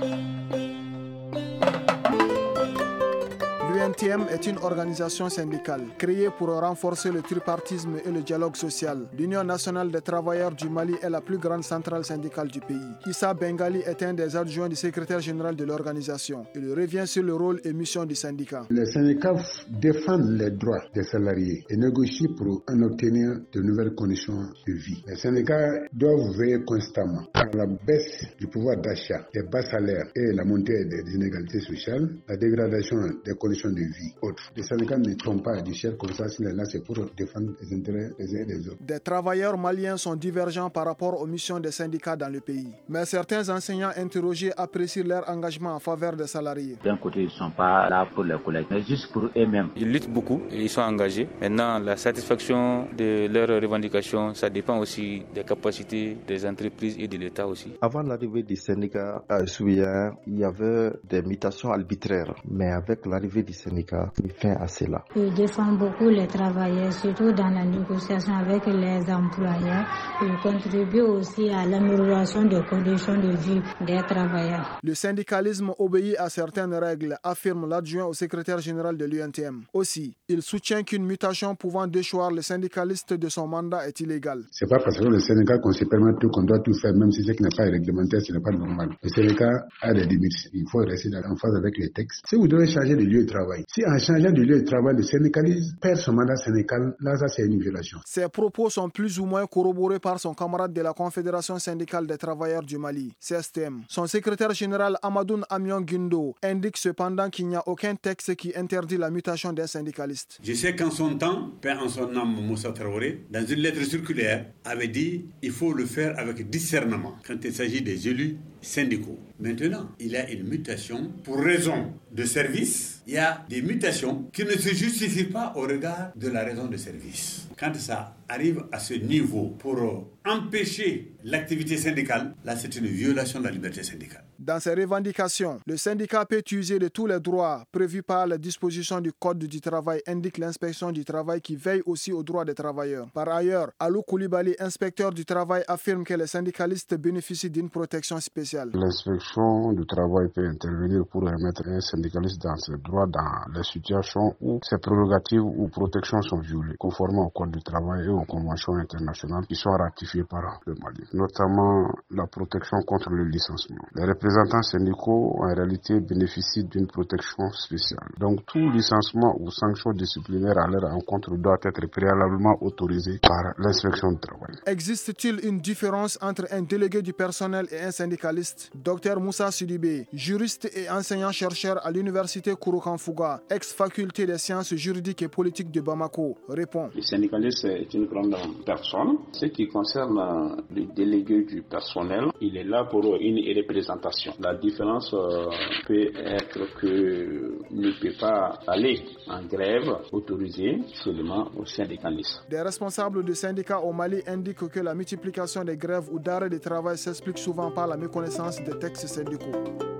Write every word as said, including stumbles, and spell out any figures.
L'U N T M est une organisation syndicale créée pour renforcer le tripartisme et le dialogue social. L'Union nationale des travailleurs du Mali est la plus grande centrale syndicale du pays. Issa Bengali est un des adjoints du secrétaire général de l'organisation. Il revient sur le rôle et mission du syndicat. Les syndicats défendent les droits des salariés et négocient pour en obtenir de nouvelles conditions de vie. Les syndicats doivent veiller constamment à la baisse du pouvoir d'achat, des bas salaires et la montée des inégalités sociales, la dégradation des conditions de vie autres. Les syndicats ne tombent pas du ciel comme ça, sinon là c'est pour défendre les intérêts des uns et des autres. Des travailleurs maliens sont divergents par rapport aux missions des syndicats dans le pays. Mais certains enseignants interrogés apprécient leur engagement en faveur des salariés. D'un côté, ils ne sont pas là pour les collègues, mais juste pour eux-mêmes. Ils luttent beaucoup et ils sont engagés. Maintenant, la satisfaction de leurs revendications, ça dépend aussi des capacités des entreprises et de l'État aussi. Avant l'arrivée du syndicat à Souya, il y avait des mutations arbitraires. Mais avec l'arrivée du syndicat, il fait à cela. Il défend beaucoup les travailleurs, surtout dans la négociation avec les employeurs. Il contribue aussi à l'amélioration des conditions de vie des travailleurs. Le syndicalisme obéit à certaines règles, affirme l'adjoint au secrétaire général de l'U N T M. Aussi, il soutient qu'une mutation pouvant déchoir le syndicaliste de son mandat est illégale. C'est pas parce que le syndicat qu'on se permet tout, qu'on doit tout faire, même si ce qui n'est pas réglementaire, ce n'est pas normal. Le syndicat a des limites. Il faut rester en phase avec les textes. Si vous devez changer de lieu de travail, si en changeant de lieu de travail, le syndicaliste perd son mandat syndical, là, ça c'est une violation. Ces propos sont plus ou moins corroborés par son camarade de la Confédération syndicale des travailleurs du Mali, C S T M. Son secrétaire général Amadoun Amion Guindo indique cependant qu'il n'y a aucun texte qui interdit la mutation d'un syndicaliste. Je sais qu'en son temps, père en son âme Moussa Traoré, dans une lettre circulaire, avait dit il faut le faire avec discernement quand il s'agit des élus syndicaux. Maintenant, il y a une mutation pour raison de service. Il y a des mutations qui ne se justifient pas au regard de la raison de service. Quand ça arrive à ce niveau pour empêcher l'activité syndicale, là c'est une violation de la liberté syndicale. Dans ses revendications, le syndicat peut user de tous les droits prévus par les dispositions du Code du travail, indique l'inspection du travail qui veille aussi aux droits des travailleurs. Par ailleurs, Alou Koulibaly, inspecteur du travail, affirme que les syndicalistes bénéficient d'une protection spéciale. L'inspection du travail peut intervenir pour remettre un syndicaliste dans ses droits dans les situations où ses prérogatives ou protections sont violées, conformément au Code du travail et aux conventions internationales qui sont ratifiées par le Mali, notamment la protection contre le licenciement. Les représentants syndicaux en réalité bénéficient d'une protection spéciale. Donc tout licenciement ou sanction disciplinaire à leur encontre doit être préalablement autorisé par l'inspection du travail. Existe-t-il une différence entre un délégué du personnel et un syndicaliste? Docteur Moussa Sidibé, juriste et enseignant-chercheur à l'université Kouroukanfouga, ex-faculté des sciences juridiques et politiques de Bamako, répond. Le syndicaliste est une grande personne. Ce qui concerne le délégué du personnel, il est là pour une représentation. La différence peut être qu'il ne peut pas aller en grève autorisée seulement aux syndicalistes. Des responsables de syndicats au Mali indiquent que la multiplication des grèves ou d'arrêts de travail s'explique souvent par la méconnaissance des textes syndicaux.